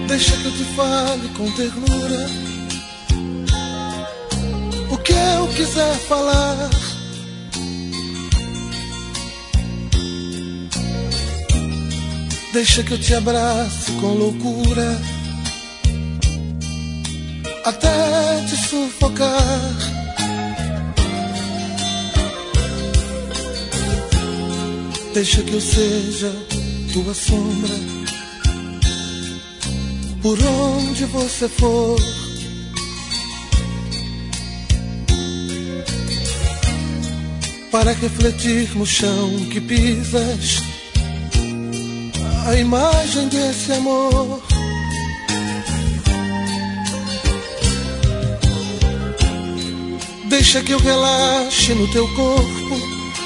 Deixa que eu te fale com ternura o que eu quiser falar. Deixa que eu te abrace com loucura até te sufocar. Deixa que eu seja tua sombra por onde você for. Para refletir no chão que pisas a imagem desse amor. Deixa que eu relaxe no teu corpo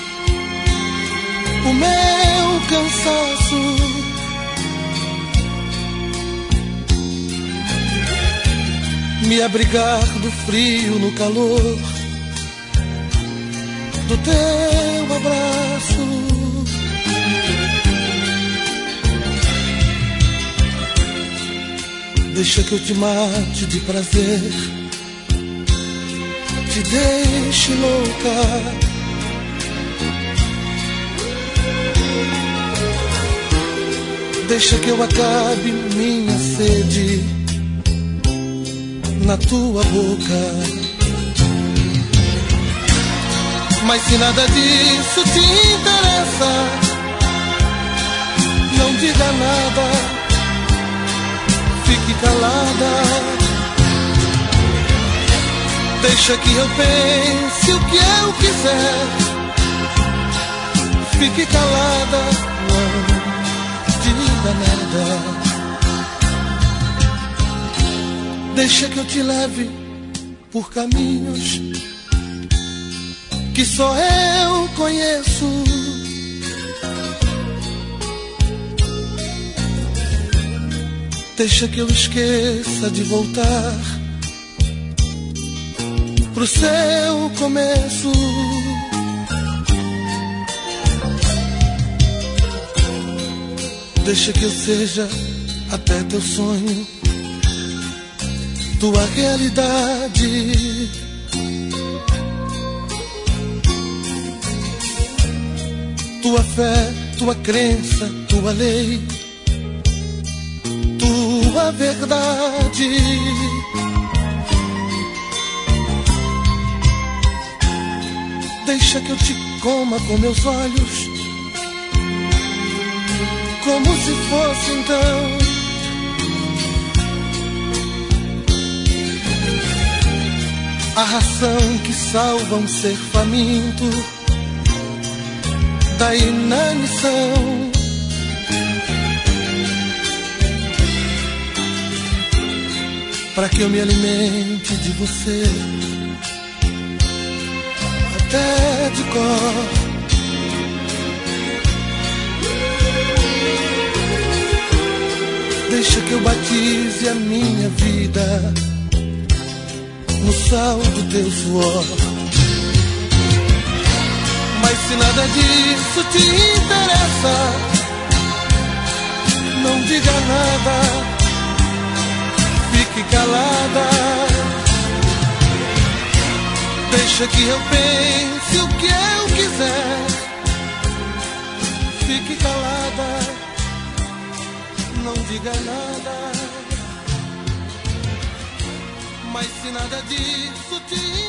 o meu cansaço. Me abrigar do frio no calor do teu abraço. Deixa que eu te mate de prazer, te deixe louca. Deixa que eu acabe minha sede na tua boca. Mas se nada disso te interessa, não diga nada, fique calada. Deixa que eu pense o que eu quiser, fique calada, não diga nada. Deixa que eu te leve por caminhos que só eu conheço. Deixa que eu esqueça de voltar pro seu começo. Deixa que eu seja até teu sonho, tua realidade. Tua fé, tua crença, tua lei, tua verdade. Deixa que eu te coma com meus olhos, como se fosse então a ração que salva um ser faminto da inanição. Para que eu me alimente de você até de cor. Deixa que eu batize a minha vida no sal do teu suor. Mas se nada disso te interessa, não diga nada, fique calada. Deixa que eu pense o que eu quiser, fique calada, não diga nada. Mas se nada disso te